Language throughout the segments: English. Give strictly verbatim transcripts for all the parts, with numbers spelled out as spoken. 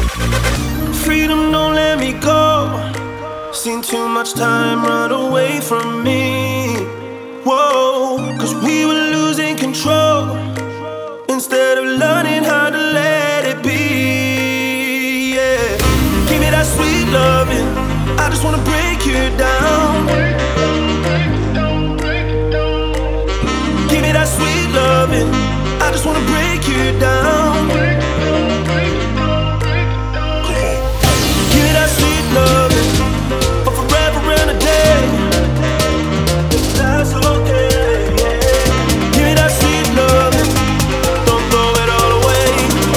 Freedom, don't let me go. Seen too much time run away from me. Whoa, cause we were losing control instead of learning how to let it be. Yeah, give me that sweet loving. I just wanna break you down. Give me that sweet loving. I just wanna break you down. Give me that sweet loving for forever and a day. That's okay. Give me that sweet loving. Don't throw it all away.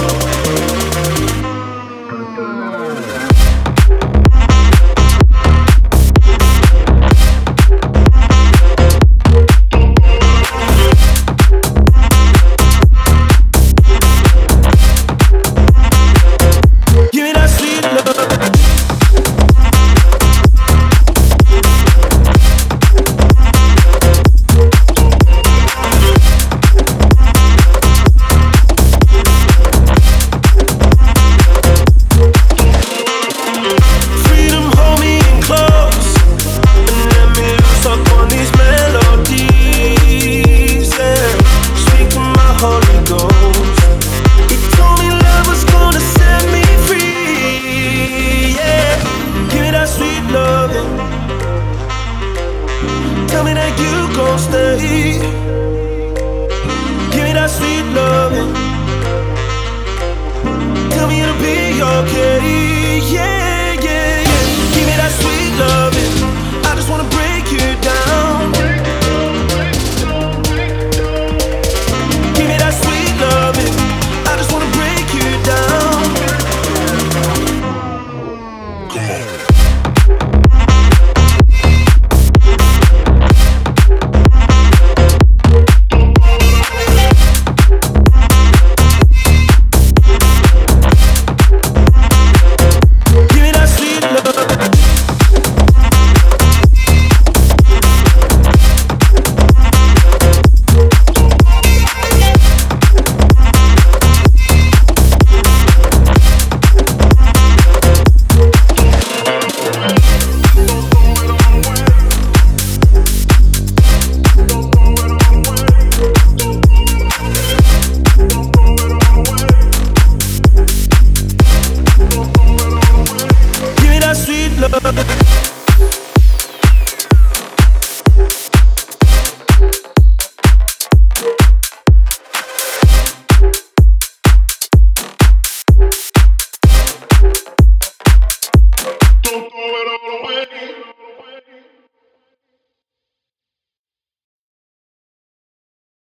Give me that sweet loving. Freedom, hold me in close and let me loose up on these melodies. Yeah, speak to my Holy Ghost. You told me love was gonna set me free. Yeah, give me that sweet loving. Tell me that you gon' stay. Give me that sweet loving. Tell me it'll be okay. Yeah.